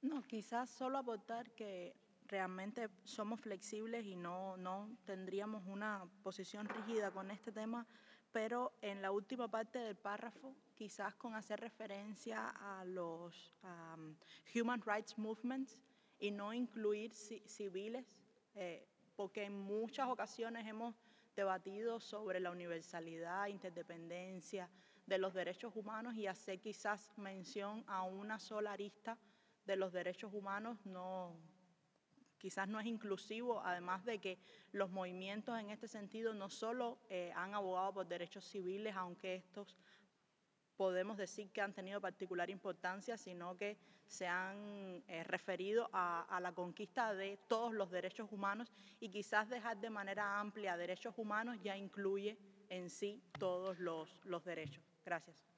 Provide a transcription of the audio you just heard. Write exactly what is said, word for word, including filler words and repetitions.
No, quizás solo aportar que realmente somos flexibles y no, no tendríamos una posición rígida con este tema, pero en la última parte del párrafo, quizás con hacer referencia a los um, Human Rights Movements y no incluir ci- civiles, eh, porque en muchas ocasiones hemos debatido sobre la universalidad, interdependencia de los derechos humanos y hacer quizás mención a una sola arista de los derechos humanos no, quizás no es inclusivo, además de que los movimientos en este sentido no solo eh, han abogado por derechos civiles, aunque estos podemos decir que han tenido particular importancia, sino que se han eh, referido a, a la conquista de todos los derechos humanos y quizás dejar de manera amplia derechos humanos ya incluye en sí todos los, los derechos. Gracias.